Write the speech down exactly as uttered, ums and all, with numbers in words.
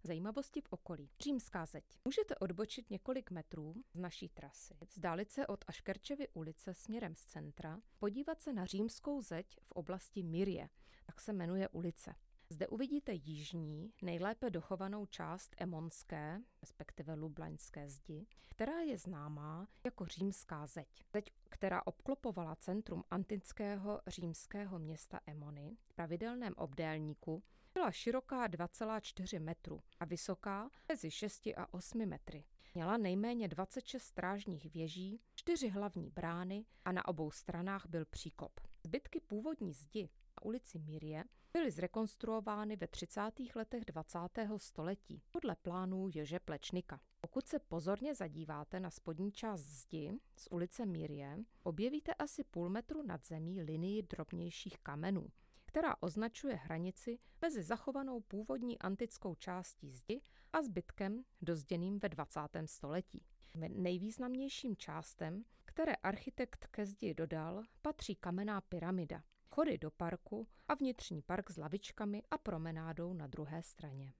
Zajímavosti v okolí. Římská zeď. Můžete odbočit několik metrů z naší trasy, vzdálit se od Aškerčevy ulice směrem z centra, podívat se na římskou zeď v oblasti Mirie, tak se jmenuje ulice. Zde uvidíte jižní, nejlépe dochovanou část Emonské, respektive Lublaňské zdi, která je známá jako římská zeď. Zeď, která obklopovala centrum antického římského města Emony v pravidelném obdélníku, byla široká dva celá čtyři metru a vysoká mezi šesti a osmi metry. Měla nejméně dvacet šest strážních věží, čtyři hlavní brány a na obou stranách byl příkop. Zbytky původní zdi na ulici Mirie byly zrekonstruovány ve třicátých letech dvacátého století podle plánů Ježe Plečnika. Pokud se pozorně zadíváte na spodní část zdi z ulice Mirie, objevíte asi půl metru nad zemí linii drobnějších kamenů, která označuje hranici mezi zachovanou původní antickou částí zdi a zbytkem dozděným ve dvacátém století. Nejvýznamnějším částem, které architekt ke zdi dodal, patří kamenná pyramida, vchody do parku a vnitřní park s lavičkami a promenádou na druhé straně.